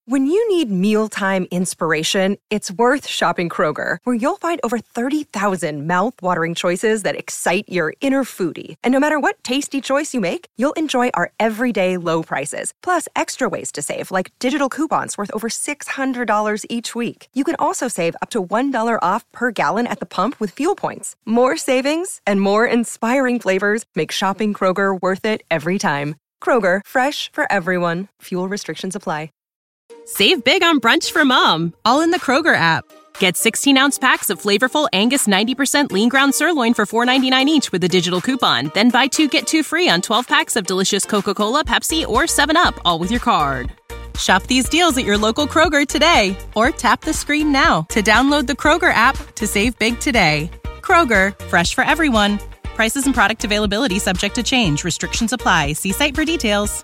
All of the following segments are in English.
When you need mealtime inspiration, it's worth shopping Kroger, where you'll find over 30,000 mouth-watering choices that excite your inner foodie. And no matter what tasty choice you make, you'll enjoy our everyday low prices, plus extra ways to save, like digital coupons worth over $600 each week. You can also save up to $1 off per gallon at the pump with fuel points. More savings and more inspiring flavors make shopping Kroger worth it every time. Kroger, fresh for everyone. Fuel restrictions apply. Save big on brunch for mom, all in the Kroger app. Get 16-ounce packs of flavorful Angus 90% lean ground sirloin for $4.99 each with a digital coupon. Then buy 2, get 2 free on 12 packs of delicious Coca-Cola, Pepsi, or 7-Up, all with your card. Shop these deals at your local Kroger today, or tap the screen now to download the Kroger app to save big today. Kroger, fresh for everyone. Prices and product availability subject to change. Restrictions apply. See site for details.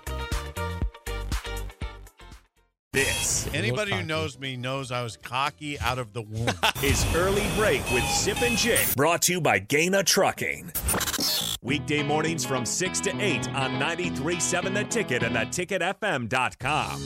Anybody who knows me knows I was cocky out of the womb. Is Early Break with Zip and Jake. Brought to you by Gaina Trucking. Weekday mornings from 6 to 8 on 93.7 The Ticket and theticketfm.com.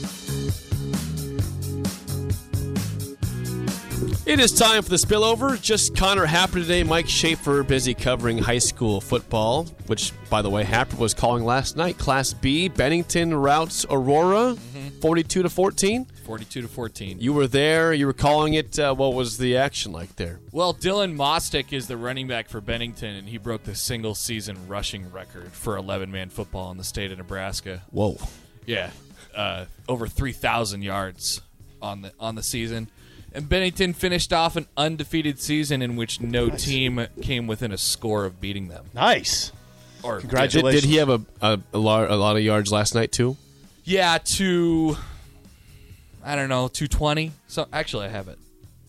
It is time for the spillover. Just Connor Happer today. Mike Schaefer busy covering high school football, which, by the way, Happer was calling last night. Class B, Bennington routs Aurora, 42-14. 42-14. You were there. You were calling it. What was the action like there? Well, Dylan Mostick is the running back for Bennington, and he broke the single-season rushing record for 11-man football in the state of Nebraska. Whoa. Yeah, over 3,000 yards on the season. And Bennington finished off an undefeated season in which no team came within a score of beating them. Nice. Or Did Congratulations. he have a lot of yards last night too? Yeah, 220. So actually, I have it.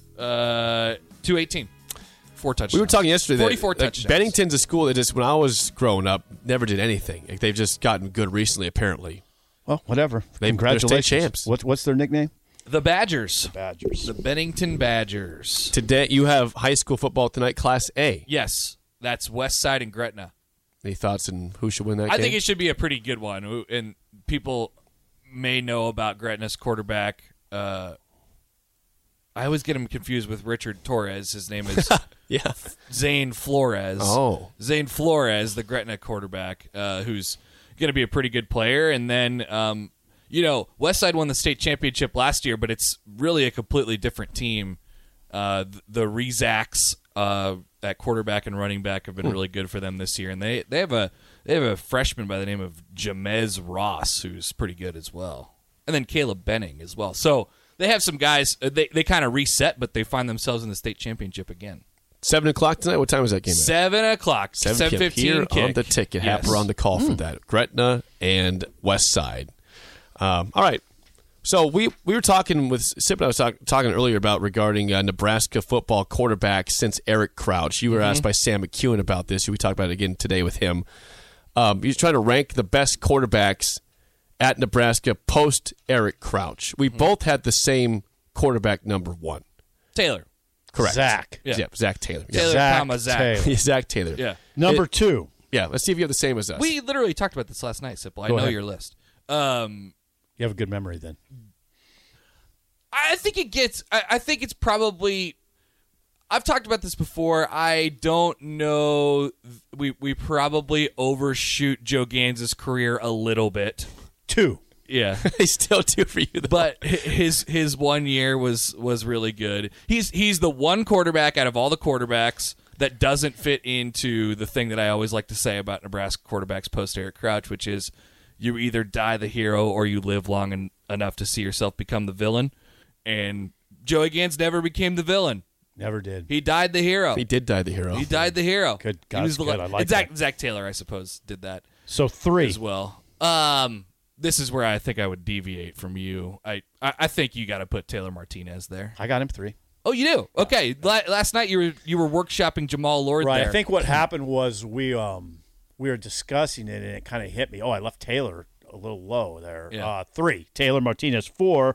218. 4 touchdowns. We were talking yesterday 44 that touchdowns. Bennington's a school that just, when I was growing up, never did anything. Like, they've just gotten good recently, apparently. Well, whatever. They're Congratulations. state champs. What's their nickname? The Badgers. Badgers. The Bennington Badgers. Today, you have high school football tonight, Class A. Yes, that's West Side and Gretna. Any thoughts on who should win that game? I think it should be a pretty good one. And people may know about Gretna's quarterback. I always get him confused with Richard Torres. His name is yeah. Zane Flores. Oh. Zane Flores, the Gretna quarterback, who's going to be a pretty good player. And then, Westside won the state championship last year, but it's really a completely different team. The Rezaks at quarterback and running back have been really good for them this year, and they have a freshman by the name of Jamez Ross who's pretty good as well, and then Caleb Benning as well. So they have some guys. They kind of reset, but they find themselves in the state championship again. 7 o'clock tonight? What time is that game at? 7 o'clock. 7:15 here kick. On the ticket. Yes. Happer on the call for that. Gretna and West Side. All right. So we were talking with Sip and I was talking earlier about regarding Nebraska football quarterback since Eric Crouch. You were asked by Sam McEwen about this. We talked about it again today with him. He's trying to rank the best quarterbacks at Nebraska post Eric Crouch. We both had the same quarterback number 1. Taylor. Correct. Zach. Yeah, Zach Taylor. Yeah. Taylor, Zach Zach. Taylor. Yeah, Zach Taylor. Yeah. Number 2. Yeah, let's see if you have the same as us. We literally talked about this last night, Sipple. I Go know ahead. your list. You have a good memory then. I think it's probably. I've talked about this before. I don't know. We probably overshoot Joe Gaines' career a little bit. 2. Yeah, He's still 2 for you, though. but his 1 year was really good. He's the one quarterback out of all the quarterbacks that doesn't fit into the thing that I always like to say about Nebraska quarterbacks post Eric Crouch, which is you either die the hero or you live long enough to see yourself become the villain. And Joey Gaines never became the villain. Never did. He died the hero. He did die the hero. He died the hero. Good. He was God's good. I like Zach, that. Zach Taylor, I suppose, did that So 3. as well. This is where I think I would deviate from you. I think you got to put Taylor Martinez there. I got him 3. Oh, you do? Okay. Last night you were workshopping Jamal Lord Right. there. I think what happened was we were discussing it, and it kind of hit me. Oh, I left Taylor a little low there. Yeah. 3. Taylor Martinez. 4.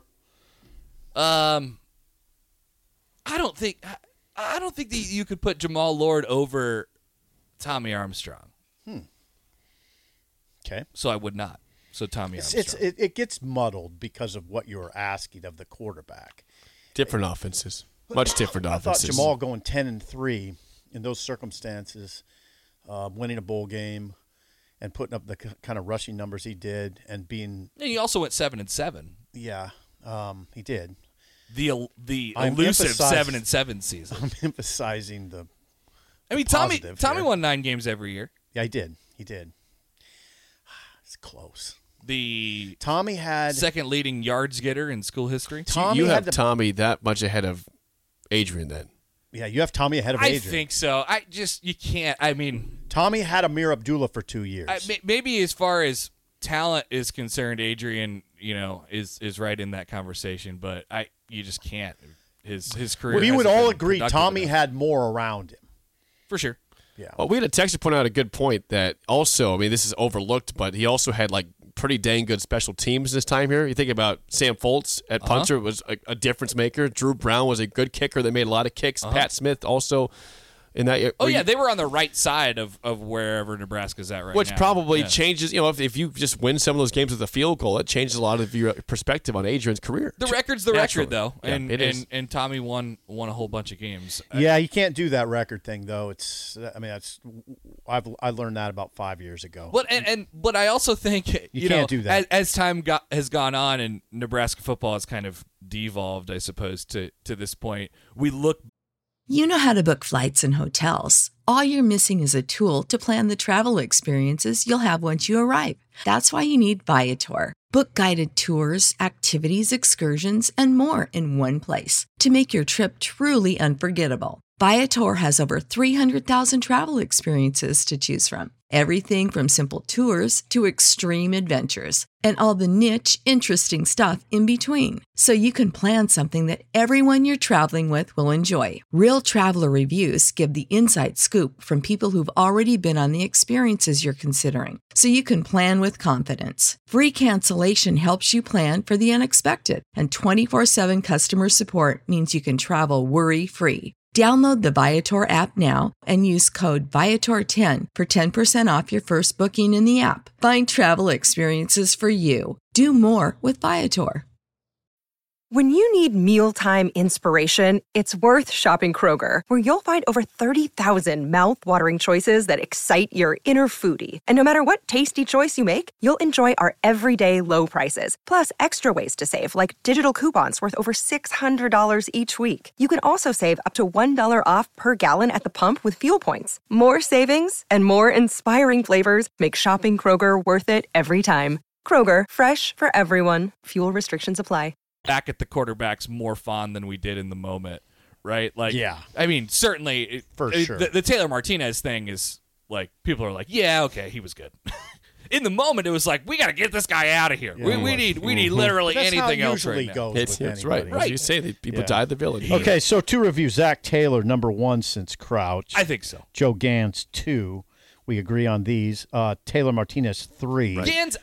I don't think that you could put Jamal Lord over Tommy Armstrong. Okay. So I would not. So Tommy Armstrong. It gets muddled because of what you were asking of the quarterback. Different offenses. Much different I thought offenses. Jamal going 10-3 in those circumstances, winning a bowl game and putting up the kind of rushing numbers he did, and being. And he also went 7-7. Yeah, he did. The elusive 7-7 season. I'm emphasizing the. I mean, Tommy won 9 games every year. Yeah, he did. It's close. The Tommy had second leading yards getter in school history. You have Tommy that much ahead of Adrian then. Yeah, you have Tommy ahead of Adrian. I think so. You can't. I mean, Tommy had Amir Abdullah for 2 years. Maybe as far as talent is concerned, Adrian, is right in that conversation. But you just can't. His career. We would hasn't all been agree productive Tommy enough. had more around him. For sure. Yeah. Well, we had a texter point out a good point that also, I mean, this is overlooked, but he also had pretty dang good special teams this time here. You think about Sam Foltz at punter was a difference maker. Drew Brown was a good kicker that made a lot of kicks. Pat Smith also in that. Oh yeah, they were on the right side of wherever Nebraska's at right now. Which probably changes. If you just win some of those games with a field goal, it changes a lot of your perspective on Adrian's career. The record's the record though, Yeah, and it is. and Tommy won a whole bunch of games. Yeah, you can't do that record thing though. I learned that about 5 years ago. But I also think you can't do that as time has gone on and Nebraska football has kind of devolved, I suppose, to this point. We look. You know how to book flights and hotels. All you're missing is a tool to plan the travel experiences you'll have once you arrive. That's why you need Viator. Book guided tours, activities, excursions, and more in one place to make your trip truly unforgettable. Viator has over 300,000 travel experiences to choose from. Everything from simple tours to extreme adventures and all the niche, interesting stuff in between. So you can plan something that everyone you're traveling with will enjoy. Real traveler reviews give the inside scoop from people who've already been on the experiences you're considering. So you can plan with confidence. Free cancellation helps you plan for the unexpected. And 24/7 customer support means you can travel worry-free. Download the Viator app now and use code Viator10 for 10% off your first booking in the app. Find travel experiences for you. Do more with Viator. When you need mealtime inspiration, it's worth shopping Kroger, where you'll find over 30,000 mouth-watering choices that excite your inner foodie. And no matter what tasty choice you make, you'll enjoy our everyday low prices, plus extra ways to save, like digital coupons worth over $600 each week. You can also save up to $1 off per gallon at the pump with fuel points. More savings and more inspiring flavors make shopping Kroger worth it every time. Kroger, fresh for everyone. Fuel restrictions apply. Back at the quarterbacks more fond than we did in the moment, right? Yeah. I mean, certainly For sure. The Taylor Martinez thing is people are like, yeah, okay, he was good. In the moment, it was like, we got to get this guy out of here. Yeah. We need literally That's anything how it else right usually now. goes It's with right. anybody. As you say, people Yeah. die of the villain. Okay, so 2 reviews. Zach Taylor, number 1 since Crouch. I think so. Joe Gans, 2. We agree on these. Taylor Martinez, 3. Gans,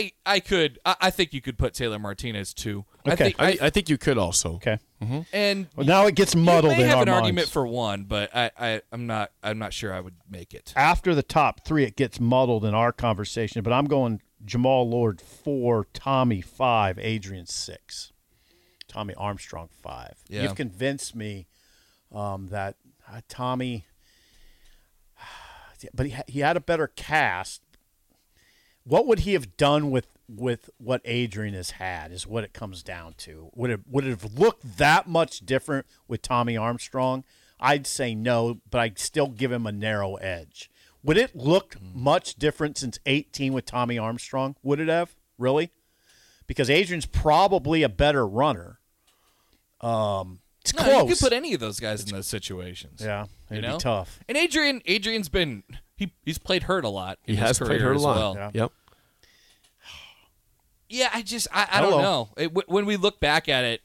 I think you could put Taylor Martinez 2. Okay. I think you could also. Okay. And Well, now it gets muddled you may in have our an argument minds. for 1, but I'm not sure I would make it. After the top 3, it gets muddled in our conversation, but I'm going Jamal Lord 4, Tommy 5, Adrian 6. Tommy Armstrong 5. Yeah. You've convinced me that Tommy, but he had a better cast. What would he have done with what Adrian has had is what it comes down to. Would it have looked that much different with Tommy Armstrong? I'd say no, but I'd still give him a narrow edge. Would it look much different since 18 with Tommy Armstrong? Would it have? Really? Because Adrian's probably a better runner. It's close. You could put any of those guys in those situations. Yeah, it'd you know? be tough. And Adrian's been he's played hurt a lot. He in his has career played hurt a as lot. well. Yeah. Yep. Yeah, I don't Hello. know. When we look back at it,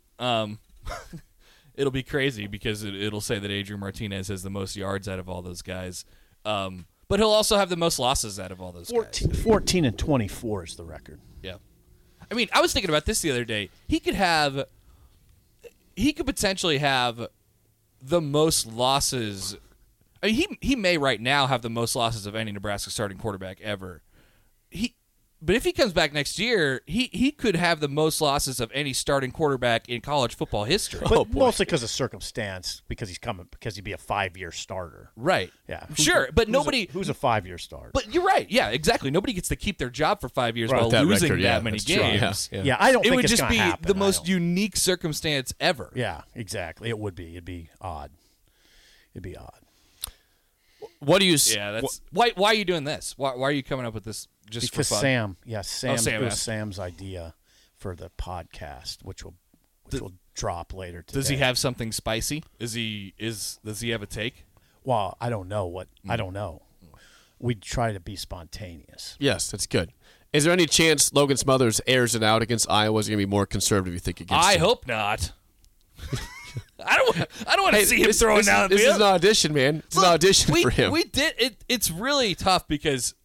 it'll be crazy because it'll say that Adrian Martinez has the most yards out of all those guys. But he'll also have the most losses out of all those guys. 14 and 24 is the record. Yeah. I mean, I was thinking about this the other day. He could potentially have the most losses. I mean, he may right now have the most losses of any Nebraska starting quarterback ever. But if he comes back next year, he could have the most losses of any starting quarterback in college football history. But mostly because of circumstance, because he'd be a 5-year starter. Right. Yeah. But nobody who's a 5-year starter. But you're right. Yeah, exactly. Nobody gets to keep their job for 5 years while That losing record, that many that's true. games. Yeah, I don't It think would it's just gonna be happen. the most unique circumstance ever. Yeah, exactly. It would be. It'd be odd. It'd be odd. What do you? Yeah, that's why are you doing this? Why are you coming up with this just Because for fun? Sam, Sam it was asked. Sam's idea for the podcast, which will drop later today. Does he have something spicy? Does he have a take? Well, I don't know I don't know. We try to be spontaneous. Yes, that's good. Is there any chance Logan Smothers airs it out against Iowa? Is he going to be more conservative, you think, against I him? hope not. I don't want to see him throwing down the This field. is an audition, man. It's an audition for him. We did it. It's really tough because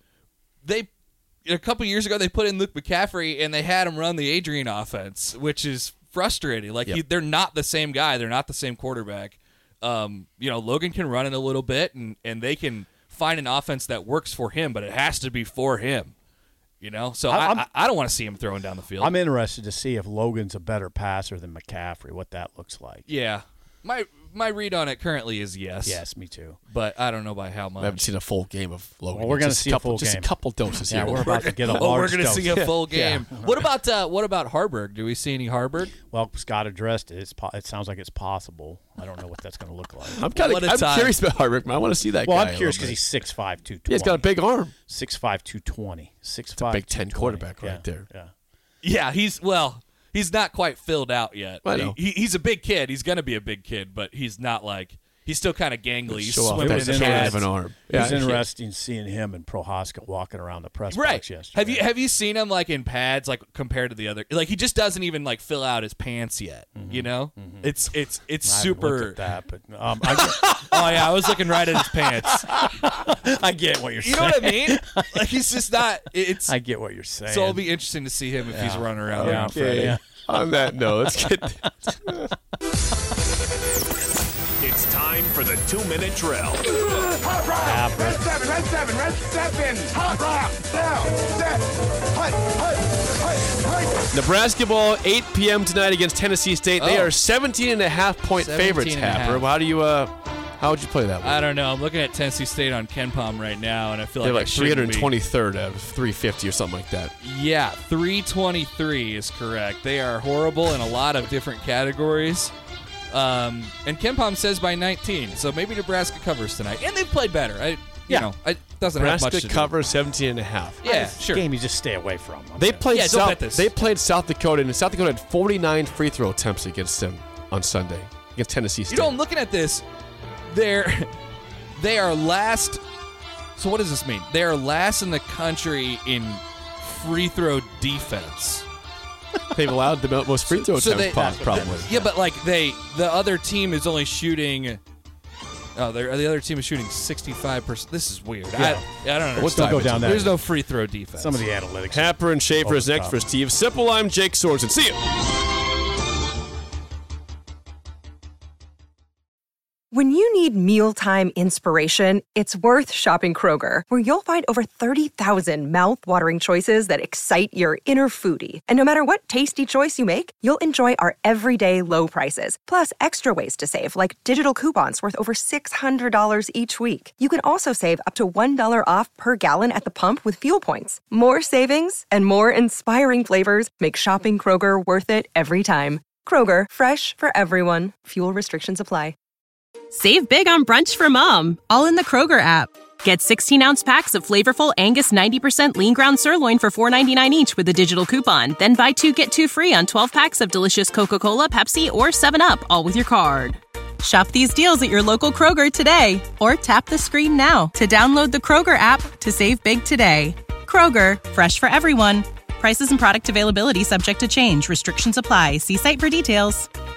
a couple years ago they put in Luke McCaffrey and they had him run the Adrian offense, which is frustrating. Like they're not the same guy. They're not the same quarterback. Logan can run it a little bit and they can find an offense that works for him, but it has to be for him. So I don't want to see him throwing down the field. I'm interested to see if Logan's a better passer than McCaffrey, what that looks like. Yeah. My read on it currently is yes. Yes, me too. But I don't know by how much. I haven't seen a full game of Logan. Well, we're going to see a full Just game. a couple doses Yeah, here. we're about to get a large we're going to dose. see a full game. Yeah. What about Harburg? Do we see any Harburg? Well, Scott addressed it. It sounds like it's possible. I don't know what that's going to look like. I'm time. curious about Harvick, man. I want to see that guy. Well, I'm curious because he's 6'5", 220. Yeah, he's got a big arm. 6'5", 220. 6'5", Big 10 220. quarterback Yeah, right there. Yeah. Yeah, he's not quite filled out yet. I know. He's a big kid. He's going to be a big kid, but he's not like he's still kind of gangly. He's Show off swimming in that the cannon pads. of an arm. It was interesting seeing him and Prohaska walking around the press Right. box yesterday. Have you seen him like in pads like compared to the other? Like he just doesn't even like fill out his pants yet. Mm-hmm. It's I super. haven't looked at that, but Oh yeah, I was looking right at his pants. I get what you're You saying. know what I mean? Like he's just not. It's I get what you're saying. so it'll be interesting to see him if he's running around. Yeah. now, Freddie. Yeah. On that note, let's get. It's time for the 2-minute drill. Yeah, Brett. Red 7, step in. Hot rock, down, step, hut. Nebraska ball, 8 p.m. tonight against Tennessee State. They Oh. are 17.5-point favorites, 17.5. Happer. How would you play that one? I don't know. I'm looking at Tennessee State on KenPom right now, and I feel They're like like I shouldn't be. 323rd out of 350 or something like that. Yeah, 323 is correct. They are horrible in a lot of different categories. And KenPom says by 19, so maybe Nebraska covers tonight. And they've played better. It doesn't have much Nebraska to do. cover 17.5. Yeah, It's a sure. game you just stay away from. They played Yeah, don't bet this. They played South Dakota, and South Dakota had 49 free throw attempts against them on Sunday against Tennessee State. You know, I'm looking at this. They are last. So what does this mean? They are last in the country in free throw defense. They've allowed the most free throw So attempts, probably. Yeah, but like the other team is only shooting. Oh, the other team is shooting 65%. This is weird. Yeah. I don't understand. Let's not go down that. There's no free throw defense. Some of the analytics. Happer and Schaefer is next for Steve Sipple. I'm Jake Sorensen. See you. When you need mealtime inspiration, it's worth shopping Kroger, where you'll find over 30,000 mouth-watering choices that excite your inner foodie. And no matter what tasty choice you make, you'll enjoy our everyday low prices, plus extra ways to save, like digital coupons worth over $600 each week. You can also save up to $1 off per gallon at the pump with fuel points. More savings and more inspiring flavors make shopping Kroger worth it every time. Kroger, fresh for everyone. Fuel restrictions apply. Save big on brunch for mom, all in the Kroger app. Get 16-ounce packs of flavorful Angus 90% lean ground sirloin for $4.99 each with a digital coupon. Then buy 2, get 2 free on 12 packs of delicious Coca-Cola, Pepsi, or 7-Up, all with your card. Shop these deals at your local Kroger today, or tap the screen now to download the Kroger app to save big today. Kroger, fresh for everyone. Prices and product availability subject to change. Restrictions apply. See site for details.